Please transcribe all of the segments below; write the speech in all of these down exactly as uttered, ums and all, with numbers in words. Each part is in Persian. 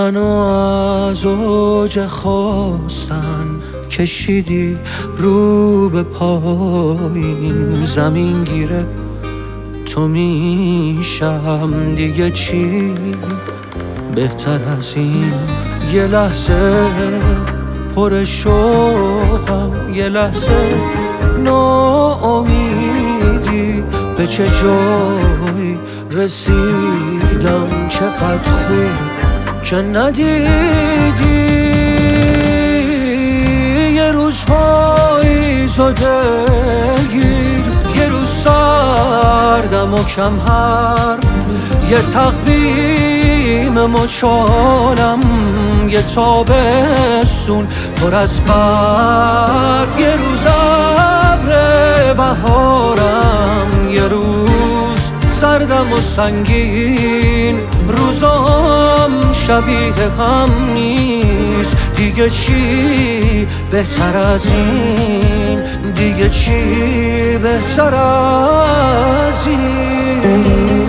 منو از اوج خواستن کشیدی رو به پایین، زمین گیره تو میشم دیگه چی بهتر از این. یه لحظه پر شوقم، یه لحظه ناامیدی، به چه جایی رسیدم، چقدر خوب که ندیدی. یه روز پاییزو دلگیر، یه روز سردم و کم حرف، یه تقویم مچالم، یه تابستون پر از برف، یه روز ابر بهارم، یه روز سردم و سنگین. روزام شبیه هم نیست، دیگه چی بهتر از این، دیگه چی بهتر از این.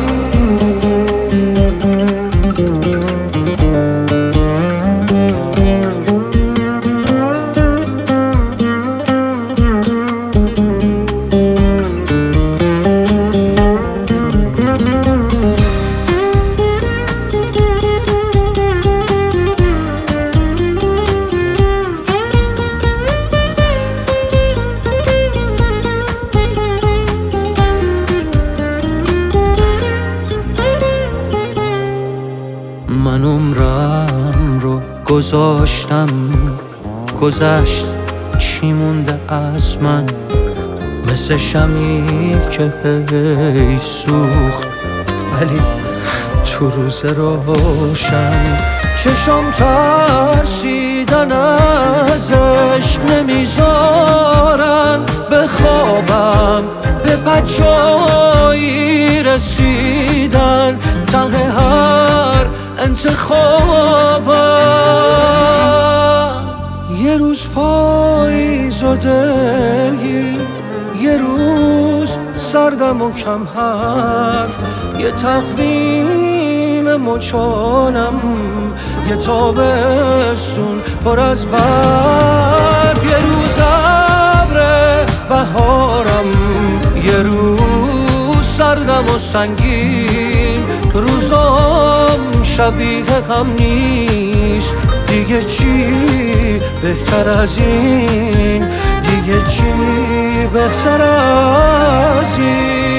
من عمرم رو گذاشتم گذشت، چی مونده از من؟ مثل شمعی که هی سوخت ولی تو روز روشن. چشم ترسیدن از عشق نمیذارن بخوابم، به بجایی رسیدن ته هر انتخابم. یه روز پاییز و دلگیر، یه روز سردم و کم حرف، یه تقویم مچالم، یه تابستون پر از برف، یه روز ابر بهارم، یه روز سردم و سنگین. روزام شبیه هم نیست، دیگه چی بهتر از این، دیگه چی بهتر از این.